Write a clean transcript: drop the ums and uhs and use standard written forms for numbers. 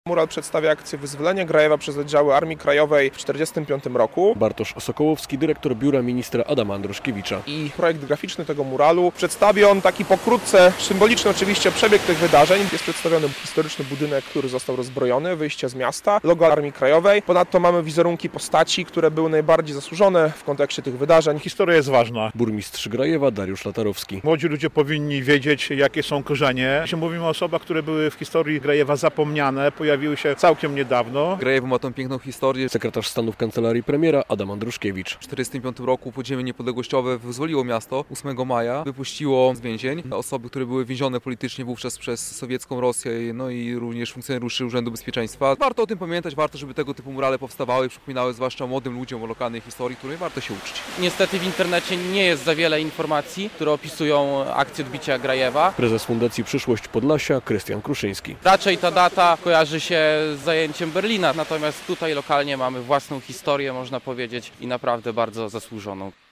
Mural przedstawia akcję wyzwolenia Grajewa przez oddziały Armii Krajowej w 1945 roku. Bartosz Sokołowski, dyrektor biura ministra Adama Andruszkiewicza. I projekt graficzny tego muralu przedstawi on taki pokrótce, symboliczny oczywiście przebieg tych wydarzeń. Jest przedstawiony historyczny budynek, który został rozbrojony, wyjście z miasta, logo Armii Krajowej. Ponadto mamy wizerunki postaci, które były najbardziej zasłużone w kontekście tych wydarzeń. Historia jest ważna. Burmistrz Grajewa Dariusz Latarowski. Młodzi ludzie powinni wiedzieć, jakie są korzenie. Jeśli mówimy o osobach, które były w historii Grajewa zapomniane, pojawiły się całkiem niedawno. Grajewo ma tą piękną historię. Sekretarz stanu w kancelarii premiera Adam Andruszkiewicz. W 1945 roku podziemie niepodległościowe wyzwoliło miasto 8 maja, wypuściło z więzień osoby, które były więzione politycznie wówczas przez sowiecką Rosję, no i również funkcjonariuszy Urzędu Bezpieczeństwa. Warto o tym pamiętać, warto, żeby tego typu murale powstawały, przypominały zwłaszcza młodym ludziom o lokalnej historii, której warto się uczyć. Niestety w internecie nie jest za wiele informacji, które opisują akcję odbicia Grajewa. Prezes Fundacji Przyszłość Podlasia Krystian Kruszyński. Raczej ta data kojarzy się z zajęciem Berlina, natomiast tutaj lokalnie mamy własną historię, można powiedzieć, i naprawdę bardzo zasłużoną.